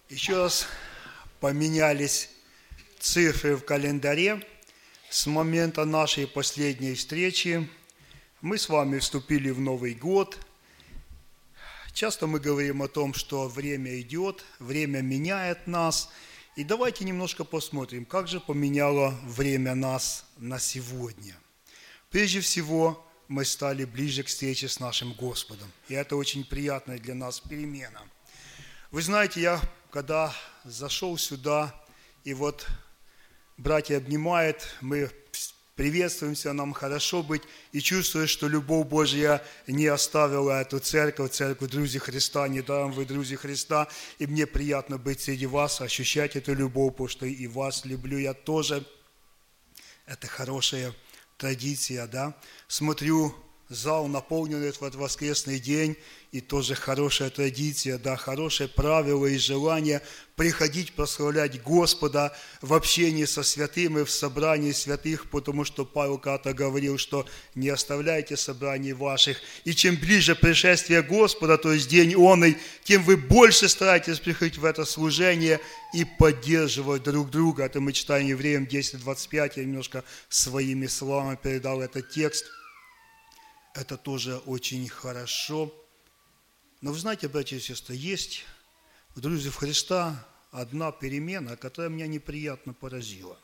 Еще раз поменялись цифры в календаре. С момента нашей последней встречи мы с вами вступили в Новый год. Часто мы говорим о том, что время идет, время меняет нас. И давайте немножко посмотрим, как же поменяло время нас на сегодня. Прежде всего, мы стали ближе к встрече с нашим Господом. И это очень приятная для нас перемена. Вы знаете, я когда зашел сюда, и вот братья обнимают, мы приветствуемся, нам хорошо быть, и чувствую, что любовь Божья не оставила эту церковь друзей Христа, недаром вы друзья Христа, и мне приятно быть среди вас, ощущать эту любовь, потому что и вас люблю я тоже. Это хорошая традиция, да. Смотрю, зал наполнен в этот воскресный день, и тоже хорошая традиция, да, хорошее правило и желание приходить прославлять Господа в общении со святыми, в собрании святых, потому что Павел когда-то говорил, что не оставляйте собраний ваших, и чем ближе пришествие Господа, то есть день оный, тем вы больше стараетесь приходить в это служение и поддерживать друг друга. Это мы читаем Евреям 10:25, я немножко своими словами передал этот текст. Это тоже очень хорошо. Но вы знаете, братья и сестры, есть в друзьях Христа одна перемена, которая меня неприятно поразила.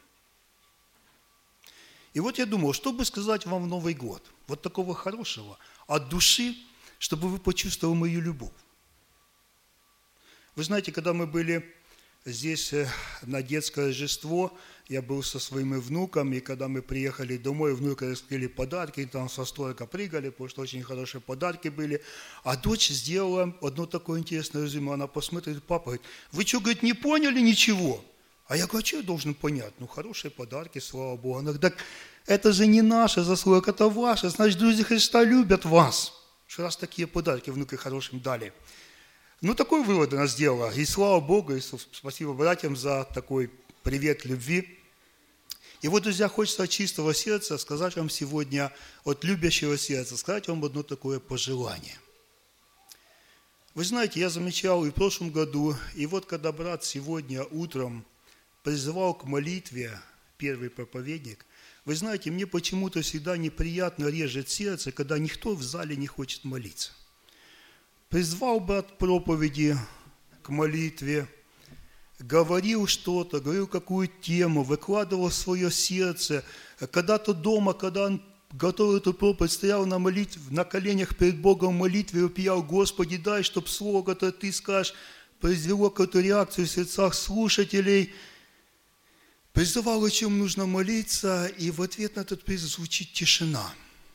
И вот я думал, что бы сказать вам в Новый год, вот такого хорошего, от души, чтобы вы почувствовали мою любовь. Вы знаете, когда мы были здесь на детское Рождество, я был со своими внуками, и когда мы приехали домой, внуки раскрыли подарки, там со столика прыгали, потому что очень хорошие подарки были. А дочь сделала одно такое интересное резюме. Она посмотрит, папа говорит, вы что, говорит, не поняли ничего? А я говорю, а что я должен понять? Ну, хорошие подарки, слава Богу. Она говорит, так это же не наша заслуга, это ваша. Значит, друзья Христа любят вас. Что раз такие подарки внуки хорошим дали. Ну, такой вывод она сделала. И слава Богу, и спасибо братьям за такой привет любви. И вот, друзья, хочется от чистого сердца сказать вам сегодня, от любящего сердца, сказать вам одно такое пожелание. Вы знаете, я замечал и в прошлом году, и вот когда брат сегодня утром призывал к молитве, первый проповедник, вы знаете, мне почему-то всегда неприятно режет сердце, когда никто в зале не хочет молиться. Призвал брат проповеди к молитве, говорил что-то, говорил какую тему, выкладывал свое сердце. Когда-то дома, когда он готовил эту проповедь, стоял на молитве, на коленях перед Богом в молитве и вопиял, Господи, дай, чтобы слово, которое Ты скажешь, произвело какую-то реакцию в сердцах слушателей. Призывал, о чем нужно молиться, и в ответ на этот призыв звучит тишина.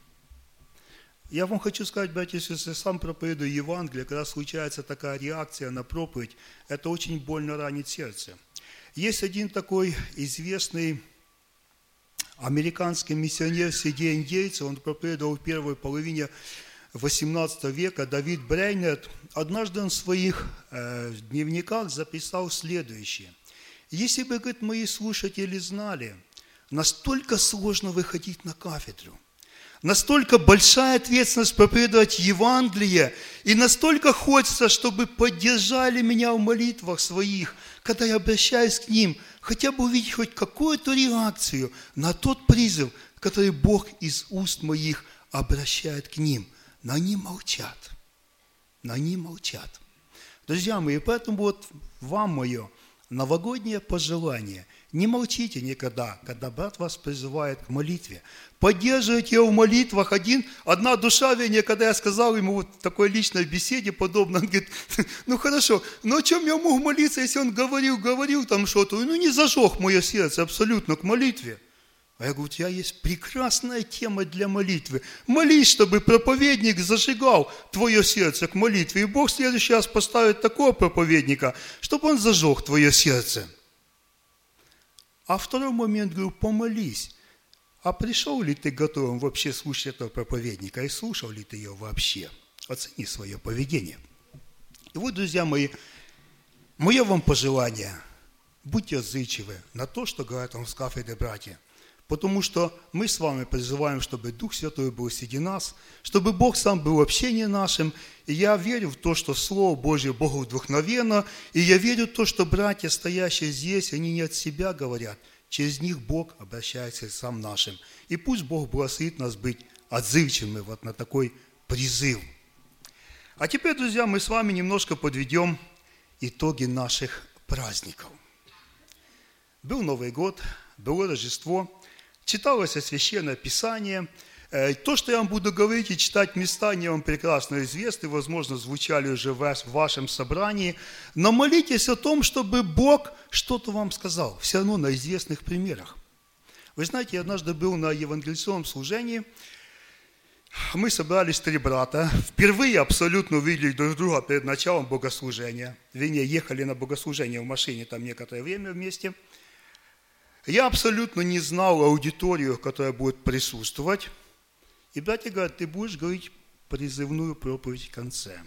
Я вам хочу сказать, братья и сестры, сам проповедую Евангелие, когда случается такая реакция на проповедь, это очень больно ранит сердце. Есть один такой известный американский миссионер среди индейцев, он проповедовал в первой половине XVIII века, Давид Брейнерд. Однажды он в своих дневниках записал следующее. Если бы, говорит, мои слушатели знали, настолько сложно выходить на кафедру, настолько большая ответственность проповедовать Евангелие, и настолько хочется, чтобы поддержали меня в молитвах своих, когда я обращаюсь к ним, хотя бы увидеть хоть какую-то реакцию на тот призыв, который Бог из уст моих обращает к ним. Но они молчат. Но они молчат. Друзья мои, поэтому вот вам мое новогоднее пожелание. Не молчите никогда, когда брат вас призывает к молитве. Поддерживайте его в молитвах. Одна душа, вернее, когда я сказал ему вот в такой личной беседе подобно, он говорит, ну хорошо, но о чем я могу молиться, если он говорил там что-то, ну не зажег мое сердце абсолютно к молитве. А я говорю, у тебя есть прекрасная тема для молитвы. Молись, чтобы проповедник зажигал твое сердце к молитве. И Бог в следующий раз поставит такого проповедника, чтобы он зажег твое сердце. А второй момент, говорю, помолись. А пришел ли ты готовым вообще слушать этого проповедника? И слушал ли ты ее вообще? Оцени свое поведение. И вот, друзья мои, мое вам пожелание. Будьте отзывчивы на то, что говорят вам с кафедры братья. Потому что мы с вами призываем, чтобы Дух Святой был среди нас, чтобы Бог сам был в общении нашим. И я верю в то, что Слово Божье Богу вдохновенно. И я верю в то, что братья, стоящие здесь, они не от себя говорят. Через них Бог обращается к сам нашим. И пусть Бог благословит нас быть отзывчивыми вот на такой призыв. А теперь, друзья, мы с вами немножко подведем итоги наших праздников. Был Новый год, было Рождество, читалось Священное Писание. То, что я вам буду говорить и читать места, они вам прекрасно известны, возможно, звучали уже в вашем собрании. Но молитесь о том, чтобы Бог что-то вам сказал, все равно на известных примерах. Вы знаете, я однажды был на евангелизационном служении. Мы собрались 3 брата, впервые абсолютно увидели друг друга перед началом богослужения. Вернее, ехали на богослужение в машине там некоторое время вместе. Я абсолютно не знал аудиторию, которая будет присутствовать. И братья говорят, ты будешь говорить призывную проповедь в конце.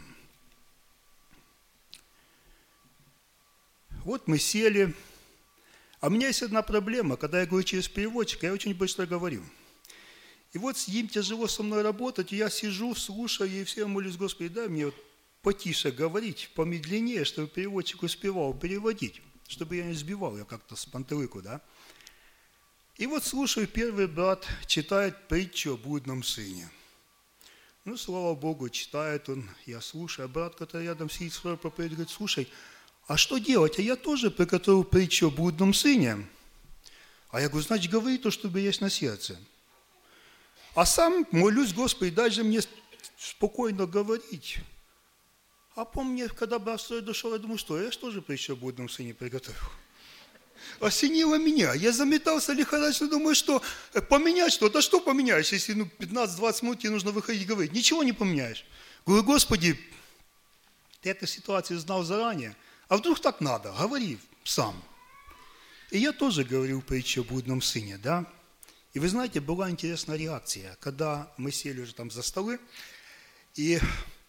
Вот мы сели. А у меня есть одна проблема. Когда я говорю через переводчика, я очень быстро говорю. И вот им тяжело со мной работать, и я сижу, слушаю, и все молюсь, Господи, дай мне вот потише говорить, помедленнее, чтобы переводчик успевал переводить, чтобы я не сбивал, я как-то с панталыку, да. И вот слушаю, первый брат читает притчу о блудном сыне. Ну, слава Богу, читает он, я слушаю, а брат, который рядом сидит, второй проповедь, говорит, слушай, а что делать? А я тоже приготовил притчу о блудном сыне. А я говорю, значит, говори то, что есть на сердце. А сам молюсь, Господи, дай же мне спокойно говорить. А помню, когда брат второй дошел, я думаю, что я же тоже притчу о блудном сыне приготовил. Осенило меня. Я заметался лихорадочно, думаю, что поменять что-то. А что поменяешь, если 15-20 минут тебе нужно выходить говорить? Ничего не поменяешь. Говорю, Господи, ты эту ситуацию знал заранее. А вдруг так надо? Говори сам. И я тоже говорил притчу о блудном сыне, да? И вы знаете, была интересная реакция, когда мы сели уже там за столы, и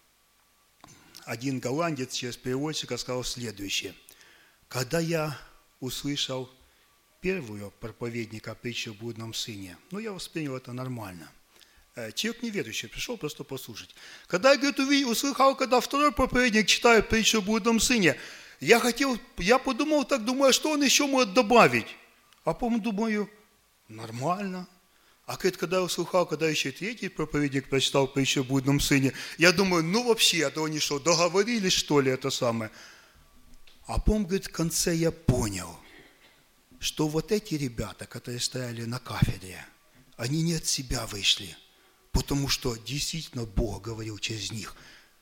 один голландец через переводчика сказал следующее. Когда я услышал первую проповедника притчи о блудном сыне, я воспринял это нормально. Человек неверующий пришел просто послушать. Когда я, говорит, услыхал, когда второй проповедник читает притчу о блудном сыне, я подумал так, думаю, что он еще может добавить. А потом думаю, нормально. А когда я услыхал, когда еще третий проповедник прочитал притчу о блудном сыне, я думаю, вообще, а то они что, договорились, что ли, это самое? А потом, говорит, в конце я понял, что вот эти ребята, которые стояли на кафедре, они не от себя вышли, потому что действительно Бог говорил через них.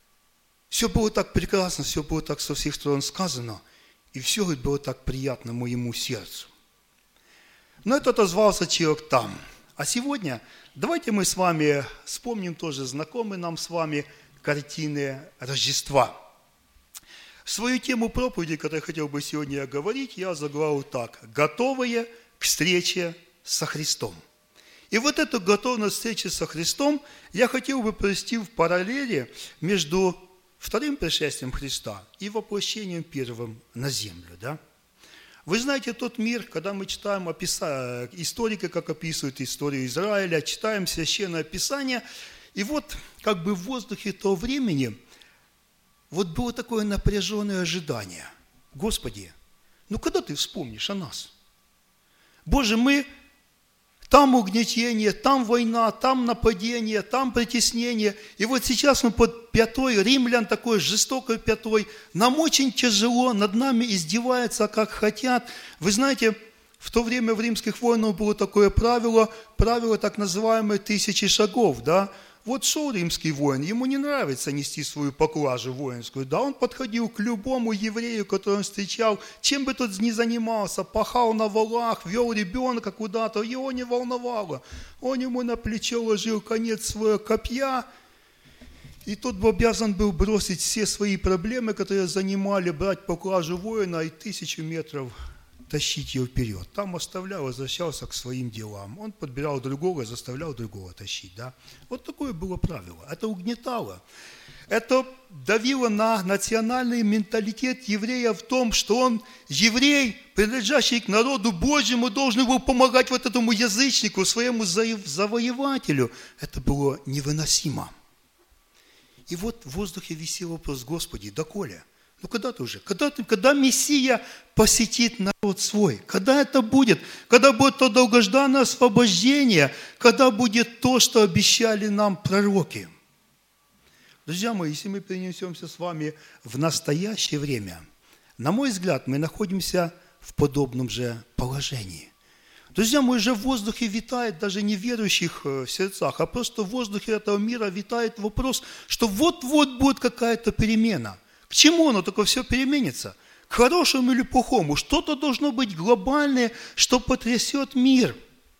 Все было так прекрасно, все было так со всех сторон сказано, и все было так приятно моему сердцу. Но это отозвался человек там. А сегодня давайте мы с вами вспомним тоже знакомые нам с вами картины Рождества. Свою тему проповеди, которую я хотел бы сегодня говорить, я заглавил так. Готовые к встрече со Христом. И вот эту готовность к встрече со Христом я хотел бы провести в параллели между вторым пришествием Христа и воплощением первым на землю, да? Вы знаете тот мир, когда мы читаем историка, как описывают историю Израиля, читаем Священное Писание, и вот как бы в воздухе того времени вот было такое напряженное ожидание. Господи, когда ты вспомнишь о нас? Боже, мы там угнетение, там война, там нападение, там притеснение. И вот сейчас мы под пятой, римлян такой жестокой пятой. Нам очень тяжело, над нами издеваются, как хотят. Вы знаете, в то время в римских войнах было такое правило так называемое 1000 шагов, да. Вот шел римский воин, ему не нравится нести свою поклажу воинскую, да, он подходил к любому еврею, которого он встречал, чем бы тот ни занимался, пахал на валах, вел ребенка куда-то, его не волновало. Он ему на плечо ложил конец своего копья, и тот бы обязан был бросить все свои проблемы, которые занимали, брать поклажу воина и 1000 метров тащить его вперед. Там оставлял, возвращался к своим делам. Он подбирал другого, заставлял другого тащить. Да? Вот такое было правило. Это угнетало. Это давило на национальный менталитет еврея в том, что он, еврей, принадлежащий к народу Божьему, должен был помогать вот этому язычнику, своему завоевателю. Это было невыносимо. И вот в воздухе висел вопрос: Господи, доколе? Ну когда ты уже? Когда Мессия посетит народ свой? Когда это будет? Когда будет то долгожданное освобождение? Когда будет то, что обещали нам пророки? Друзья мои, если мы перенесемся с вами в настоящее время, на мой взгляд, мы находимся в подобном же положении. Друзья мои, уже в воздухе витает, даже не в верующих сердцах, а просто в воздухе этого мира витает вопрос, что вот-вот будет какая-то перемена. К чему оно только все переменится? К хорошему или плохому? Что-то должно быть глобальное, что потрясет мир.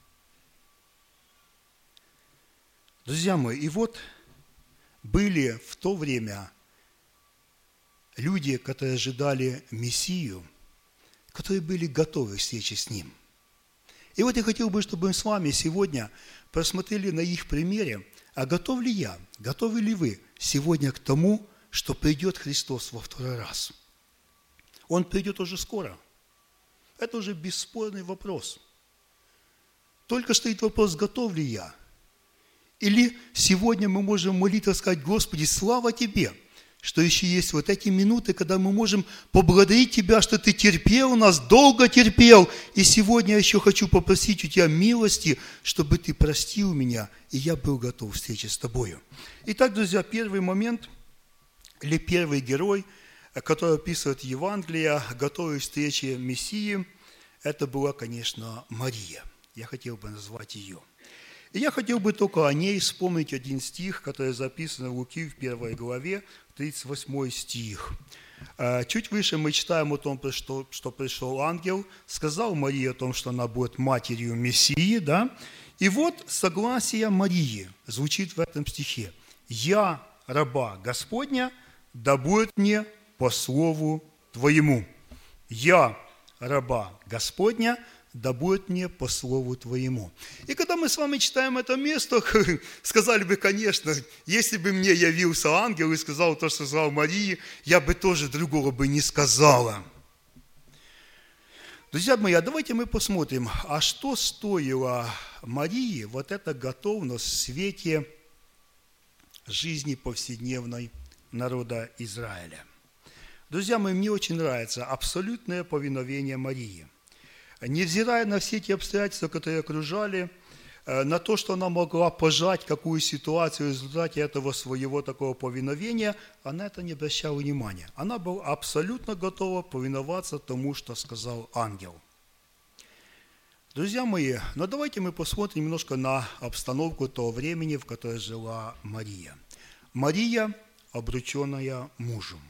Друзья мои, и вот были в то время люди, которые ожидали Мессию, которые были готовы к встрече с Ним. И вот я хотел бы, чтобы мы с вами сегодня посмотрели на их примере, а готов ли я, готовы ли вы сегодня к тому, что придет Христос во второй раз? Он придет уже скоро. Это уже бесспорный вопрос. Только стоит вопрос, готов ли я? Или сегодня мы можем молиться, сказать: Господи, слава Тебе, что еще есть вот эти минуты, когда мы можем поблагодарить Тебя, что Ты терпел нас, долго терпел. И сегодня я еще хочу попросить у Тебя милости, чтобы Ты простил меня, и я был готов к встрече с Тобою. Итак, друзья, первый момент, или первый герой, который описывает Евангелие, готовой встрече Мессии, это была, конечно, Мария. Я хотел бы назвать ее. И я хотел бы только о ней вспомнить один стих, который записан в Луки в 1 главе, 38 стих. Чуть выше мы читаем о том, что пришел ангел, сказал Марии о том, что она будет матерью Мессии, да? И вот согласие Марии звучит в этом стихе. «Я, раба Господня, да будет мне по слову Твоему». «Я, раба Господня, да будет мне по слову Твоему». И когда мы с вами читаем это место, сказали бы, конечно, если бы мне явился ангел и сказал то, что сказал Марии, я бы тоже другого бы не сказала. Друзья мои, а давайте мы посмотрим, а что стоило Марии вот эта готовность в свете жизни повседневной народа Израиля. Друзья мои, мне очень нравится абсолютное повиновение Марии. Невзирая на все те обстоятельства, которые окружали, на то, что она могла пожать какую ситуацию в результате этого своего такого повиновения, она это не обращала внимания. Она была абсолютно готова повиноваться тому, что сказал ангел. Друзья мои, но давайте мы посмотрим немножко на обстановку того времени, в которой жила Мария. Мария, обрученная мужем.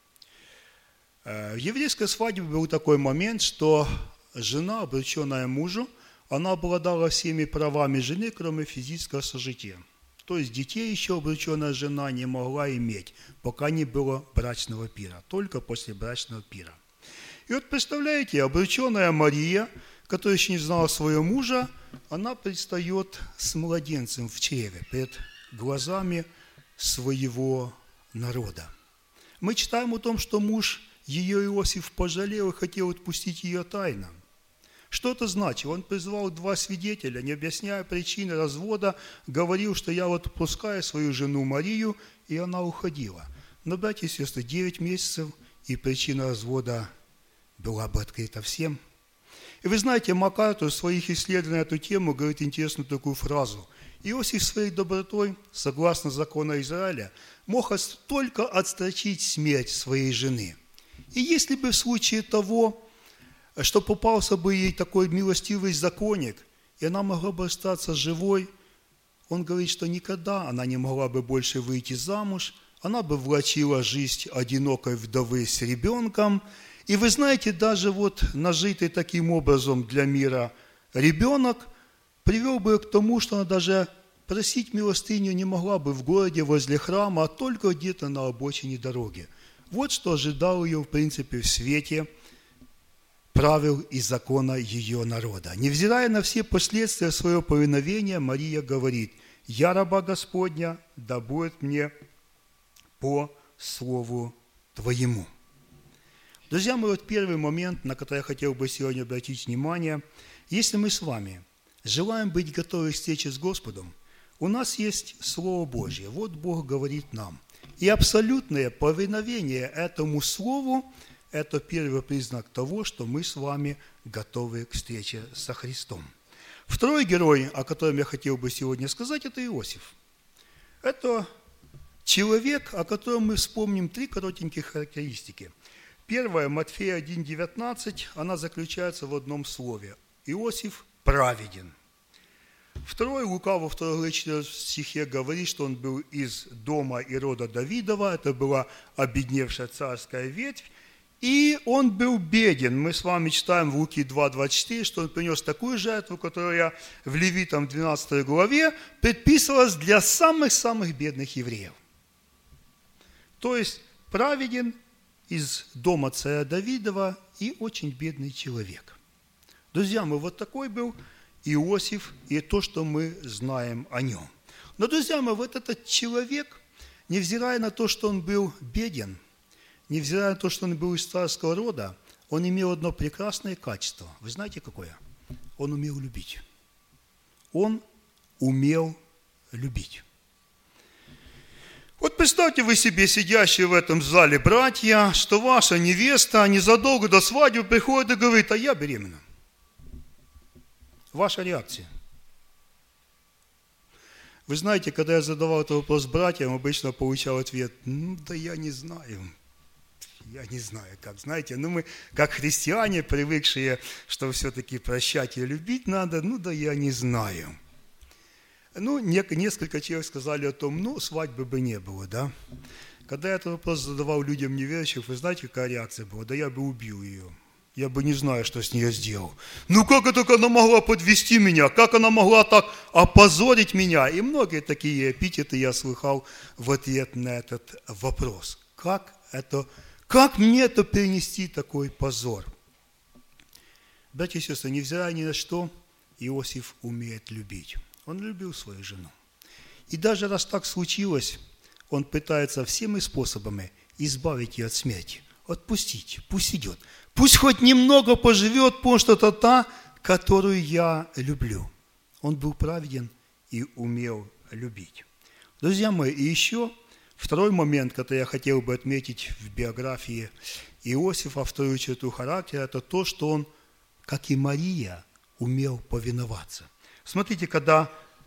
В еврейской свадьбе был такой момент, что жена, обрученная мужу, она обладала всеми правами жены, кроме физического сожития. То есть детей еще обрученная жена не могла иметь, пока не было брачного пира, только после брачного пира. И вот представляете, обрученная Мария, которая еще не знала своего мужа, она предстает с младенцем в чреве, перед глазами своего народа. Мы читаем о том, что муж ее Иосиф пожалел и хотел отпустить ее тайно. Что это значит? Он призвал 2 свидетеля, не объясняя причины развода, говорил, что я вот отпускаю свою жену Марию, и она уходила. Но, братья и сестры, 9 месяцев, и причина развода была бы открыта всем. И вы знаете, МакАртур в своих исследованиях на эту тему говорит интересную такую фразу. Иосиф своей добротой, согласно закону Израиля, мог только отстрочить смерть своей жены. И если бы в случае того, что попался бы ей такой милостивый законник, и она могла бы остаться живой, он говорит, что никогда она не могла бы больше выйти замуж, она бы влачила жизнь одинокой вдовы с ребенком. И вы знаете, даже вот нажитый таким образом для мира ребенок привел бы к тому, что она даже просить милостыню не могла бы в городе возле храма, а только где-то на обочине дороги. Вот что ожидал ее, в принципе, в свете правил и закона ее народа. Невзирая на все последствия своего повиновения, Мария говорит: «Я раба Господня, да будет мне по Слову Твоему. Друзья мои, вот первый момент, на который я хотел бы сегодня обратить внимание. Если мы с вами желаем быть готовы к встрече с Господом, у нас есть Слово Божье. Вот Бог говорит нам. И абсолютное повиновение этому Слову – это первый признак того, что мы с вами готовы к встрече со Христом. Второй герой, о котором я хотел бы сегодня сказать, это Иосиф. Это человек, о котором мы вспомним три коротеньких характеристики. Первая, Матфея 1,19, она заключается в одном слове. Иосиф праведен. Второй, Лука во 2 главе 4 стихе говорит, что он был из дома и рода Давидова, это была обедневшая царская ветвь, и он был беден. Мы с вами читаем в Луки 2,24, что он принес такую жертву, которая в Левитам 12 главе предписывалась для самых-самых бедных евреев. То есть праведен, из дома царя Давидова и очень бедный человек. Друзья мои, вот такой был Иосиф и то, что мы знаем о нем. Но, друзья мои, вот этот человек, невзирая на то, что он был беден, невзирая на то, что он был из царского рода, он имел одно прекрасное качество. Вы знаете, какое? Он умел любить. Он умел любить. Вот представьте вы себе, сидящие в этом зале братья, что ваша невеста незадолго до свадьбы приходит и говорит: а я беременна. Ваша реакция. Вы знаете, когда я задавал этот вопрос братьям, обычно получал ответ: да я не знаю. Я не знаю, как, знаете, мы, как христиане, привыкшие, что все-таки прощать и любить надо, да я не знаю. Несколько человек сказали о том, свадьбы бы не было, да. Когда я этот вопрос задавал людям неверующих, вы знаете, какая реакция была? Да я бы убил ее. Я бы не знаю, что с ней сделал. Как это она могла подвести меня? Как она могла так опозорить меня? И многие такие эпитеты я слыхал в ответ на этот вопрос. Как мне это перенести, такой позор? Братья и сестры, невзирая ни на что, Иосиф умеет любить. Он любил свою жену. И даже раз так случилось, он пытается всеми способами избавить ее от смерти. Отпустить, пусть идет. Пусть хоть немного поживет, потому что это та, которую я люблю. Он был праведен и умел любить. Друзья мои, и еще второй момент, который я хотел бы отметить в биографии Иосифа, вторую черту характера, это то, что он, как и Мария, умел повиноваться. Смотрите, когда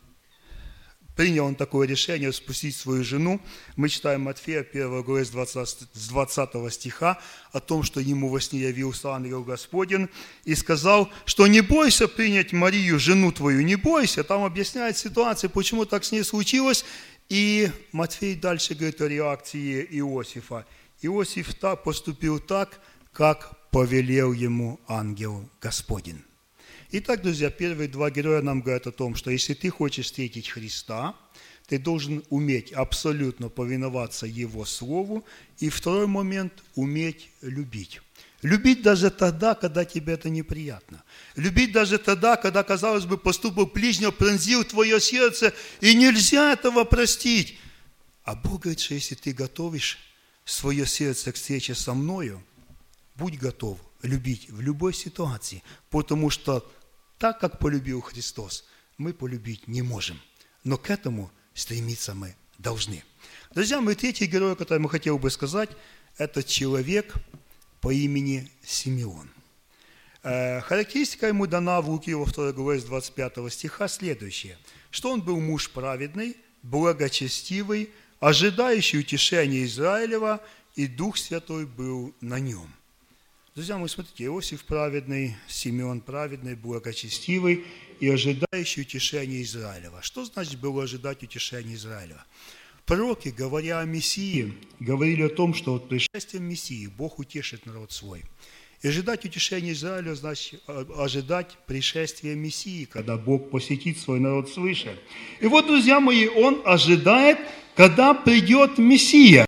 принял он такое решение спустить свою жену, мы читаем Матфея 1 главе с 20 стиха о том, что ему во сне явился ангел Господень и сказал, что не бойся принять Марию, жену твою, не бойся. Там объясняет ситуацию, почему так с ней случилось. И Матфей дальше говорит о реакции Иосифа. Иосиф поступил так, как повелел ему ангел Господень. Итак, друзья, первые два героя нам говорят о том, что если ты хочешь встретить Христа, ты должен уметь абсолютно повиноваться Его Слову. И второй момент – уметь любить. Любить даже тогда, когда тебе это неприятно. Любить даже тогда, когда, казалось бы, поступок ближнего пронзил твое сердце, и нельзя этого простить. А Бог говорит, что если ты готовишь свое сердце к встрече со мною, будь готов любить в любой ситуации, потому что так, как полюбил Христос, мы полюбить не можем. Но к этому стремиться мы должны. Друзья мои, третий герой, о котором я хотел бы сказать, это человек по имени Симеон. Характеристика ему дана в Луки во 2 главе с 25 стиха следующая, что он был муж праведный, благочестивый, ожидающий утешения Израилева, и Дух Святой был на нем. Друзья мои, смотрите, Иосиф праведный, Симеон праведный, благочестивый и ожидающий утешения Израилева. Что значит было ожидать утешения Израилева? Пророки, говоря о Мессии, говорили о том, что от пришествия Мессии Бог утешит народ свой. И ожидать утешения Израиля значит ожидать пришествия Мессии, когда Бог посетит свой народ свыше. И вот, друзья мои, он ожидает, когда придет Мессия.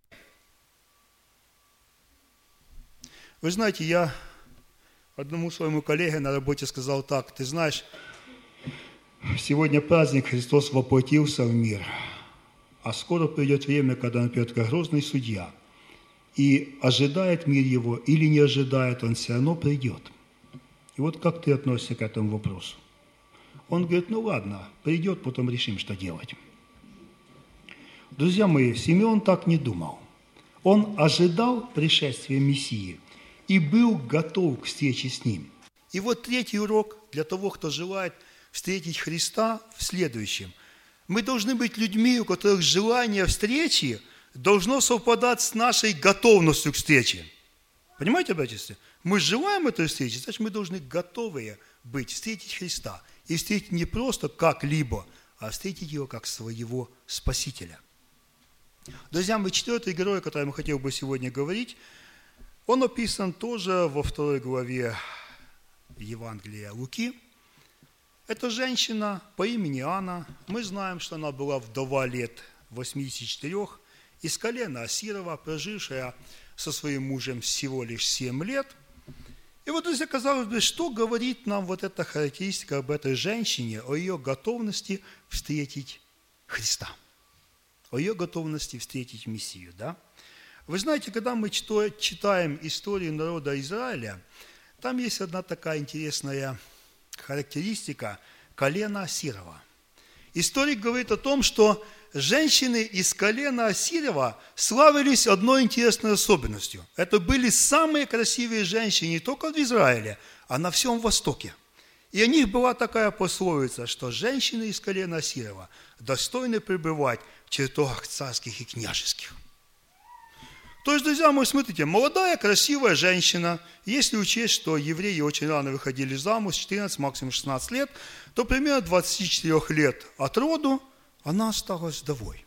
Вы знаете, я одному своему коллеге на работе сказал так: ты знаешь, сегодня праздник, Христос воплотился в мир, а скоро придет время, когда он придет как грозный судья. И ожидает мир его или не ожидает, он все равно придет. И вот как ты относишься к этому вопросу? Он говорит, ну ладно, придет, потом решим, что делать. Друзья мои, Симеон так не думал. Он ожидал пришествия Мессии и был готов к встрече с ним. И вот третий урок для того, кто желает встретить Христа, в следующем. Мы должны быть людьми, у которых желание встречи должно совпадать с нашей готовностью к встрече. Понимаете, братья и сестры? Мы желаем этой встречи, значит, мы должны готовы быть, встретить Христа. И встретить не просто как-либо, а встретить Его как своего Спасителя. Друзья мои, четвертый герой, о котором я хотел бы сегодня говорить, он описан тоже во 2 главе Евангелия Луки. Это женщина по имени Анна. Мы знаем, что она была вдова лет 84, из колена Асирова, прожившая со своим мужем всего лишь 7 лет. И вот, друзья, казалось бы, что говорит нам вот эта характеристика об этой женщине, о ее готовности встретить Христа, о ее готовности встретить Мессию, да? Вы знаете, когда мы читаем историю народа Израиля, там есть одна такая интересная характеристика колена Асирова. Историк говорит о том, что женщины из колена Асирова славились одной интересной особенностью. Это были самые красивые женщины не только в Израиле, а на всем Востоке. И у них была такая пословица, что женщины из колена Асирова достойны пребывать в чертогах царских и княжеских. То есть, друзья мои, смотрите, молодая, красивая женщина, если учесть, что евреи очень рано выходили замуж, 14, максимум 16 лет, то примерно 24 лет от роду она осталась вдовой.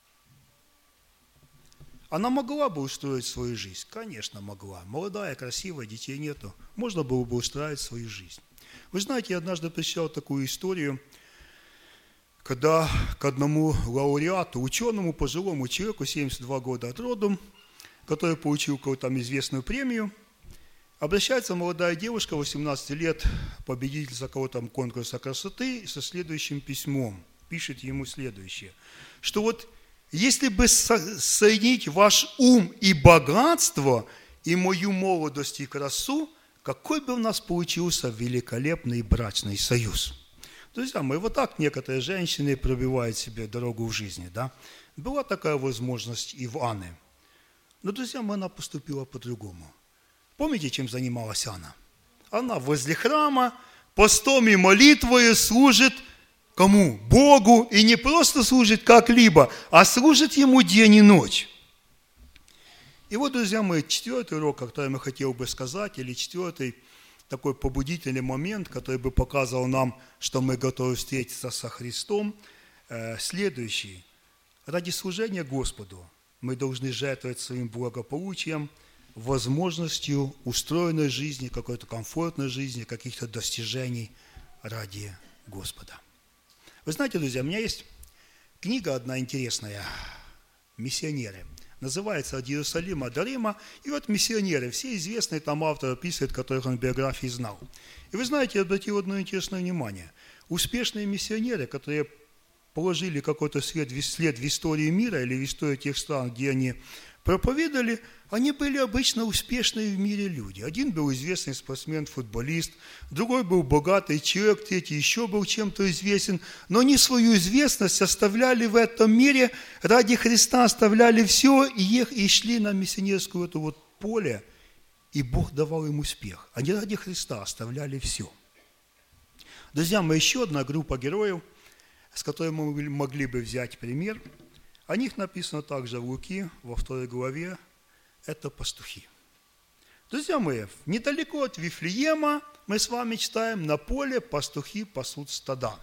Она могла бы устроить свою жизнь? Конечно, могла. Молодая, красивая, детей нету. Можно было бы устроить свою жизнь. Вы знаете, я однажды прочитал такую историю, когда к одному лауреату, ученому, пожилому человеку, 72 года от роду, который получил какую-то там известную премию, обращается молодая девушка, 18 лет, победительница какого-то там конкурса красоты, со следующим письмом. Пишет ему следующее, что вот если бы соединить ваш ум и богатство, и мою молодость и красу, какой бы у нас получился великолепный брачный союз. Друзья мои, вот так некоторые женщины пробивают себе дорогу в жизни, да? Была такая возможность и в Анне. Но, друзья мои, она поступила по-другому. Помните, чем занималась Анна? Она возле храма постом и молитвою служит кому? Богу. И не просто служит как-либо, а служит Ему день и ночь. И вот, друзья мои, четвертый урок, который я хотел бы сказать, или четвертый такой побудительный момент, который бы показывал нам, что мы готовы встретиться со Христом, следующий. Ради служения Господу мы должны жертвовать своим благополучием, возможностью устроенной жизни, какой-то комфортной жизни, каких-то достижений ради Господа. Вы знаете, друзья, у меня есть книга одна интересная «Миссионеры». Называется «От Иерусалима до Рима». И вот миссионеры, все известные там авторы описывают, которых он в биографии знал. И вы знаете, я обратил одно интересное внимание. Успешные миссионеры, которые положили какой-то след в истории мира или в истории тех стран, где они проповедовали, они были обычно успешные в мире люди. Один был известный спортсмен, футболист, другой был богатый человек, третий еще был чем-то известен, но они свою известность оставляли в этом мире, ради Христа оставляли все и шли на миссионерское это вот поле, и Бог давал им успех. Они ради Христа оставляли все. Друзья мои, еще одна группа героев, с которой мы могли бы взять пример, о них написано также в Луки, во 2 главе, это пастухи. Друзья мои, недалеко от Вифлеема мы с вами читаем, на поле пастухи пасут стада.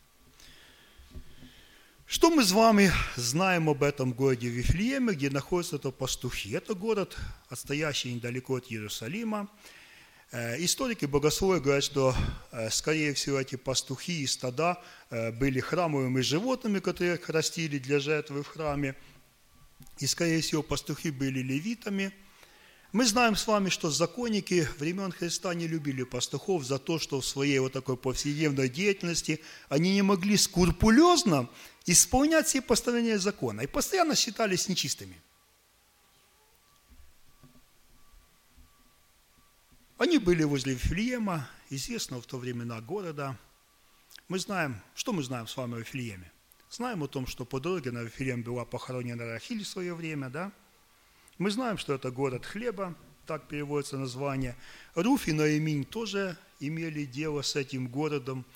Что мы с вами знаем об этом городе Вифлееме, где находятся это пастухи? Это город, отстоящий недалеко от Иерусалима. Историки, богословы говорят, что, скорее всего, эти пастухи и стада были храмовыми животными, которые их растили для жертвы в храме. И, скорее всего, пастухи были левитами. Мы знаем с вами, что законники времен Христа не любили пастухов за то, что в своей вот такой повседневной деятельности они не могли скрупулезно исполнять все постановления закона. И постоянно считались нечистыми. Они были возле Вифлеема, известного в то времена города. Мы знаем, что мы знаем с вами о Вифлееме? Знаем о том, что по дороге на Вифлеем была похоронена Рахиль в свое время, да? Мы знаем, что это город хлеба, так переводится название. Руфь и Ноэминь тоже имели дело с этим городом.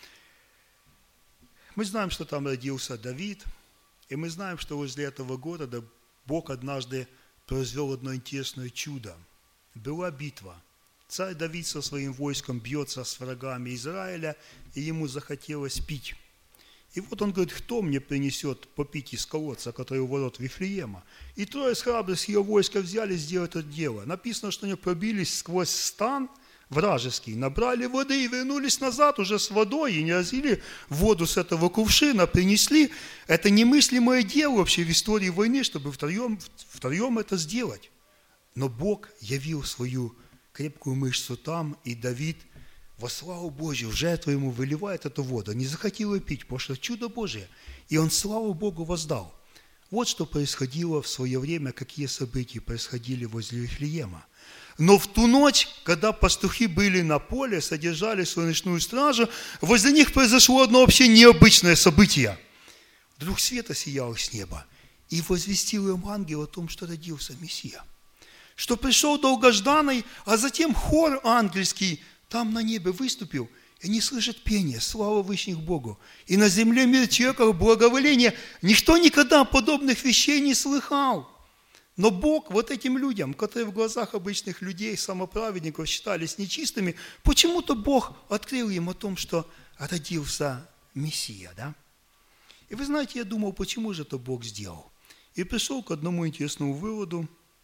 Мы знаем, что там родился Давид, и мы знаем, что возле этого города Бог однажды произвел одно интересное чудо. Была битва. Царь Давид со своим войском бьется с врагами Израиля, и ему захотелось пить. И вот он говорит, кто мне принесет попить из колодца, который у ворот Вифлеема? И трое из храбрых с ее войска взяли сделать это дело. Написано, что они пробились сквозь стан вражеский, набрали воды и вернулись назад уже с водой, и не разлили воду с этого кувшина, принесли. Это немыслимое дело вообще в истории войны, чтобы втроем это сделать. Но Бог явил свою крепкую мышцу там, и Давид во славу Божию в жертву ему выливает эту воду. Не захотел ее пить, потому что чудо Божие. И он славу Богу воздал. Вот что происходило в свое время, какие события происходили возле Вифлеема. Но в ту ночь, когда пастухи были на поле, содержали свою ночную стражу, возле них произошло одно вообще необычное событие. Вдруг свет осиял с неба и возвестил им ангел о том, что родился Мессия. Что пришел долгожданный, а затем хор ангельский там на небе выступил, и они слышат пение, слава вышних Богу. И на земле мир человеков, благоволение. Никто никогда подобных вещей не слыхал. Но Бог вот этим людям, которые в глазах обычных людей, самоправедников, считались нечистыми, почему-то Бог открыл им о том, что родился Мессия. Да? И вы знаете, я думал, почему же это Бог сделал. И пришел к одному интересному выводу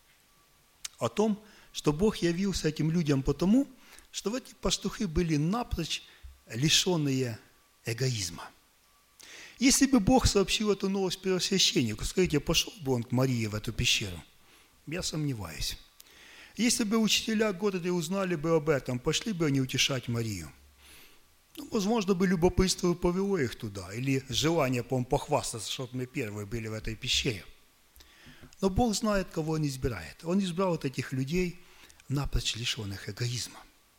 о том, что Бог явился этим людям потому, что эти пастухи были напрочь лишенные эгоизма. Если бы Бог сообщил эту новость первосвященнику, скажите, пошел бы он к Марии в эту пещеру? Я сомневаюсь. Если бы учителя города узнали бы об этом, пошли бы они утешать Марию. Возможно, бы любопытство повело их туда, или желание, по-моему, похвастаться, что мы первые были в этой пещере. Но Бог знает, кого Он избирает. Он избрал вот этих людей, напрочь лишенных эгоизма.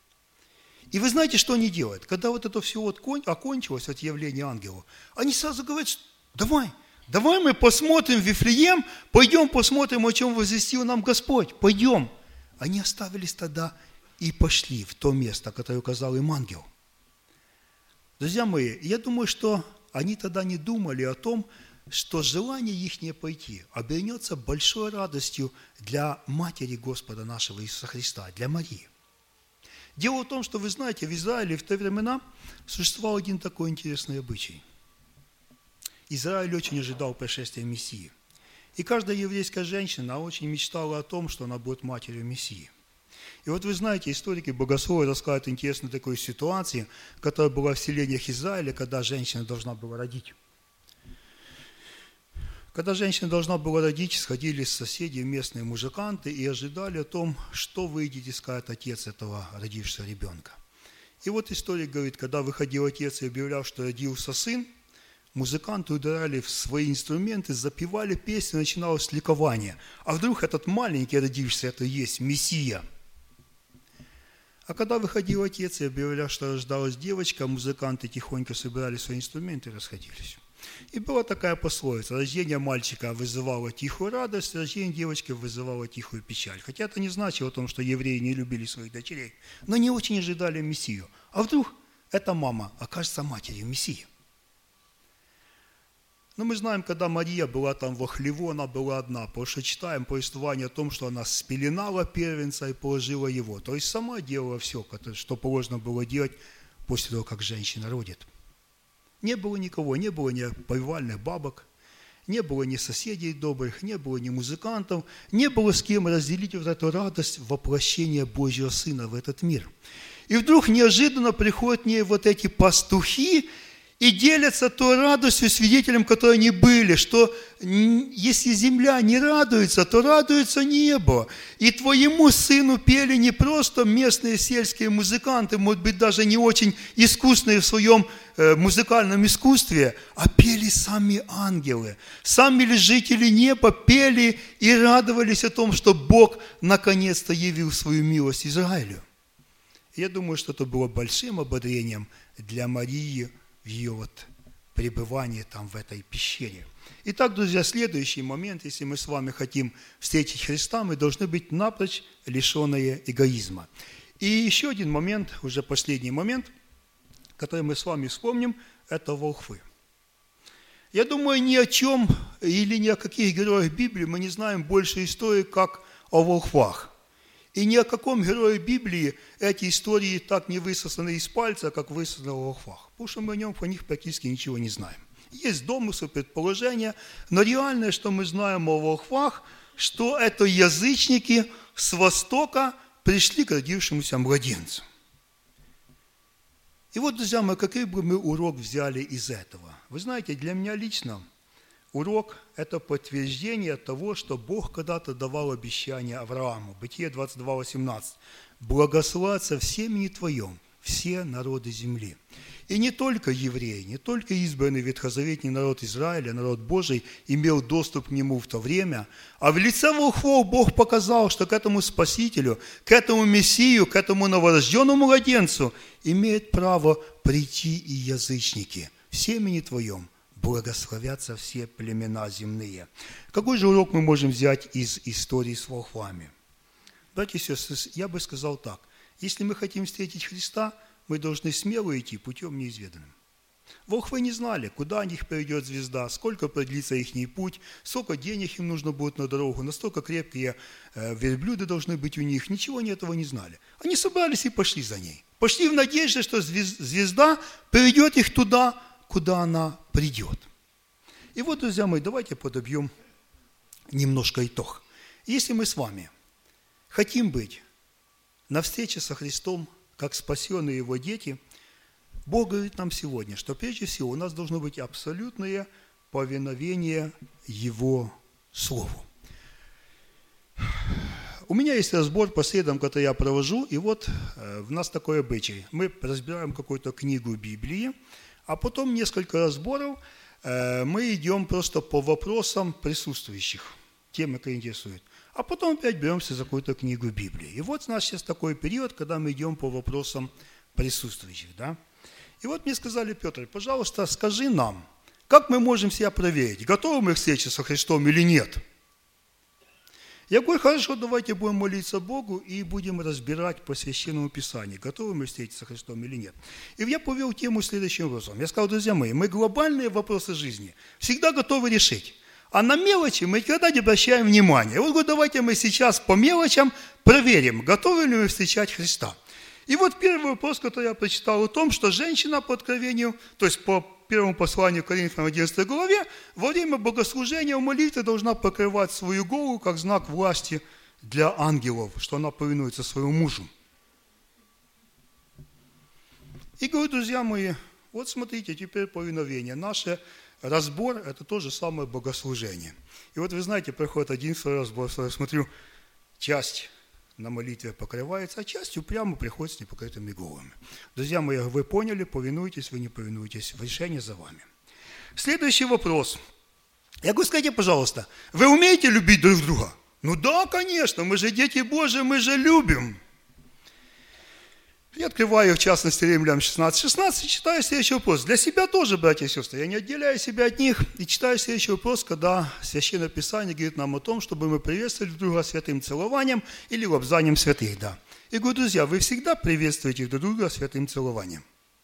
И вы знаете, что они делают? Когда вот это все окончилось, вот явление ангелу, они сразу говорят, давай мы посмотрим Вифлеем, пойдем посмотрим, о чем возвестил нам Господь, пойдем. Они оставились тогда и пошли в то место, которое указал им ангел. Друзья мои, я думаю, что они тогда не думали о том, что желание их не пойти обернется большой радостью для матери Господа нашего Иисуса Христа, для Марии. Дело в том, что вы знаете, в Израиле в те времена существовал один такой интересный обычай. Израиль очень ожидал пришествия Мессии. И каждая еврейская женщина очень мечтала о том, что она будет матерью Мессии. И вот вы знаете, историки, богословы рассказывают интересную такую ситуацию, которая была в селениях Израиля, когда женщина должна была родить. Когда женщина должна была родить, сходили с соседей местные музыканты и ожидали о том, что выйдет и скажет отец этого родившегося ребенка. И вот историк говорит, когда выходил отец и объявлял, что родился сын, музыканты ударяли в свои инструменты, запевали песни, начиналось ликование. А вдруг этот маленький родившийся, это и есть Мессия? А когда выходил отец и объявлял, что рождалась девочка, музыканты тихонько собирали свои инструменты и расходились. И была такая пословица: рождение мальчика вызывало тихую радость, рождение девочки вызывало тихую печаль. Хотя это не значило о том, что евреи не любили своих дочерей, но не очень ожидали Мессию. А вдруг эта мама окажется матерью Мессии? Но мы знаем, когда Мария была там во хлеву, она была одна, потому что читаем повествование о том, что она спеленала первенца и положила его. То есть сама делала все, что положено было делать после того, как женщина родит. Не было никого, не было ни повивальных бабок, не было ни соседей добрых, не было ни музыкантов, не было с кем разделить вот эту радость воплощения Божьего Сына в этот мир. И вдруг неожиданно приходят к ней вот эти пастухи и делятся той радостью, свидетелем которой они были, что если земля не радуется, то радуется небо. И твоему сыну пели не просто местные сельские музыканты, может быть, даже не очень искусные в своем музыкальном искусстве, а пели сами ангелы. Сами ли жители неба пели и радовались о том, что Бог наконец-то явил свою милость Израилю. Я думаю, что это было большим ободрением для Марии в ее пребывании там в этой пещере. Итак, друзья, следующий момент, если мы с вами хотим встретить Христа, мы должны быть напрочь лишенные эгоизма. И еще один момент, уже последний момент, который мы с вами вспомним, это волхвы. Я думаю, ни о чем или ни о каких героях Библии мы не знаем больше истории, как о волхвах. И ни о каком герое Библии эти истории так не высосаны из пальца, как высосаны в волхвах. Потому что мы о них практически ничего не знаем. Есть домыслы, предположения, но реальное, что мы знаем о волхвах, что это язычники с востока пришли к родившемуся младенцу. И вот, друзья мои, какой бы мы урок взяли из этого? Вы знаете, для меня лично урок – это подтверждение того, что Бог когда-то давал обещание Аврааму. Бытие 22:18. «Благословятся в семени твоем все народы земли». И не только евреи, не только избранный ветхозаветний народ Израиля, народ Божий, имел доступ к нему в то время, а в лице волхвов Бог показал, что к этому Спасителю, к этому Мессию, к этому новорожденному младенцу имеют право прийти и язычники. В семени твоем благословятся все племена земные. Какой же урок мы можем взять из истории с волхвами? Братья и сестры, я бы сказал так. Если мы хотим встретить Христа, мы должны смело идти путем неизведанным. Волхвы не знали, куда их приведет звезда, сколько продлится их путь, сколько денег им нужно будет на дорогу, настолько крепкие верблюды должны быть у них. Ничего они этого не знали. Они собрались и пошли за ней. Пошли в надежде, что звезда приведет их туда, куда она придет. И вот, друзья мои, давайте подобьем немножко итог. Если мы с вами хотим быть на встрече со Христом, как спасенные Его дети, Бог говорит нам сегодня, что прежде всего у нас должно быть абсолютное повиновение Его Слову. У меня есть разбор по средам, который я провожу, и вот у нас такой обычай. Мы разбираем какую-то книгу Библии, а потом несколько разборов мы идем просто по вопросам присутствующих, темы, которые интересуют. А потом опять беремся за какую-то книгу Библии. И вот у нас сейчас такой период, когда мы идем по вопросам присутствующих. Да? И вот мне сказали: Петр, пожалуйста, скажи нам, как мы можем себя проверить, готовы мы к встрече со Христом или нет? Я говорю: хорошо, давайте будем молиться Богу и будем разбирать по Священному Писанию, готовы мы встретиться со Христом или нет. И я повел тему следующим образом. Я сказал: друзья мои, мы глобальные вопросы жизни всегда готовы решить. А на мелочи мы никогда не обращаем внимания. И вот говорю, давайте мы сейчас по мелочам проверим, готовы ли мы встречать Христа. И вот первый вопрос, который я прочитал, о том, что женщина по откровению, то есть по первому посланию к Коринфянам 11 главе, во время богослужения в молитве должна покрывать свою голову как знак власти для ангелов, что она повинуется своему мужу. И говорю, друзья мои, вот смотрите, теперь повиновение наше. Разбор – это то же самое богослужение. И вот вы знаете, проходит один второй разбор, я смотрю, часть на молитве покрывается, а часть упрямо приходит с непокрытыми головами. Друзья мои, вы поняли, повинуетесь, вы не повинуетесь, решение за вами. Следующий вопрос. Я говорю, скажите, пожалуйста, вы умеете любить друг друга? Ну да, конечно, мы же дети Божьи, мы же любим. Я открываю, в частности, Римлянам 16:16, читаю следующий вопрос. Для себя тоже, братья и сестры, я не отделяю себя от них, и читаю следующий вопрос, когда Священное Писание говорит нам о том, чтобы мы приветствовали друг друга святым целованием или лобзанием святых, да. И говорю, друзья, вы всегда приветствуете друг друга святым целованием.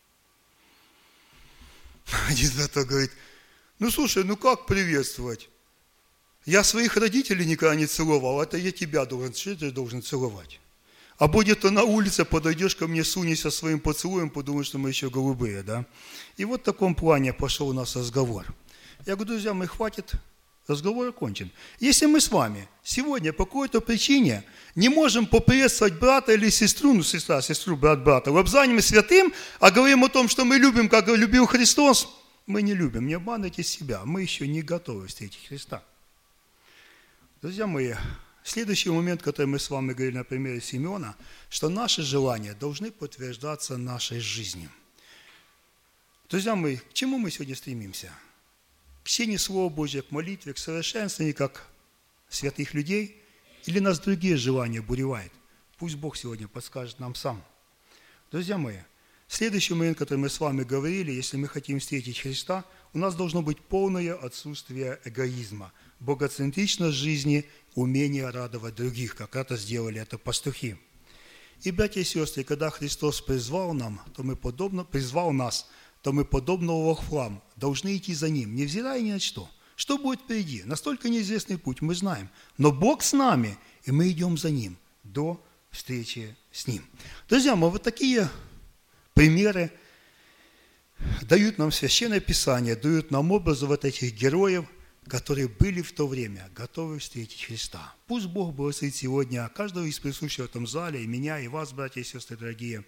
Один зато говорит, ну слушай, ну как приветствовать? Я своих родителей никогда не целовал, это я тебя должен, что ты должен целовать? А будет то на улице, подойдешь ко мне, сунешься своим поцелуем, подумаешь, что мы еще голубые, да? И вот в таком плане пошел у нас разговор. Я говорю, друзья, мы хватит разговор окончен. Если мы с вами сегодня по какой-то причине не можем поприветствовать брата или сестру, сестру, брата, в обзании святым, а говорим о том, что мы любим, как любил Христос, мы не любим, не обманывайте себя, мы еще не готовы встретить Христа. Друзья мои, следующий момент, который мы с вами говорили на примере Симеона, что наши желания должны подтверждаться нашей жизнью. Друзья мои, к чему мы сегодня стремимся? К чтению Слова Божьего, к молитве, к совершенствованию, как святых людей, или нас другие желания буревают? Пусть Бог сегодня подскажет нам сам. Друзья мои, следующий момент, который мы с вами говорили, если мы хотим встретить Христа, у нас должно быть полное отсутствие эгоизма, богоцентричность жизни, умение радовать других, как это сделали пастухи. И, братья и сестры, когда Христос призвал нас, то мы подобно волхвам должны идти за Ним, невзирая ни на что. Что будет впереди? Настолько неизвестный путь, мы знаем. Но Бог с нами, и мы идем за Ним до встречи с Ним. Друзья мои, вот такие примеры дают нам Священное Писание, дают нам образы вот этих героев, которые были в то время готовы встретить Христа. Пусть Бог благословит сегодня каждого из присутствующих в этом зале, и меня, и вас, братья и сестры дорогие,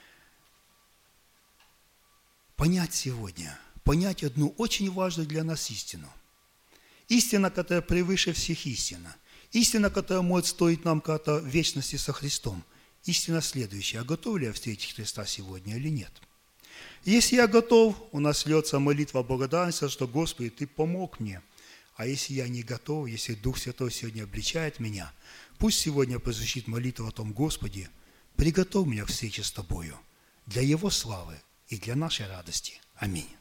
понять одну очень важную для нас истину. Истина, которая превыше всех истин. Истина, которая может стоить нам как-то вечности со Христом. Истина следующая. А готов ли я встретить Христа сегодня или нет? Если я готов, у нас льется молитва благодарности, что Господи, Ты помог мне. А если я не готов, если Дух Святой сегодня обличает меня, пусть сегодня прозвучит молитва о том, Господи, приготовь меня к встрече с Тобою для Его славы и для нашей радости. Аминь.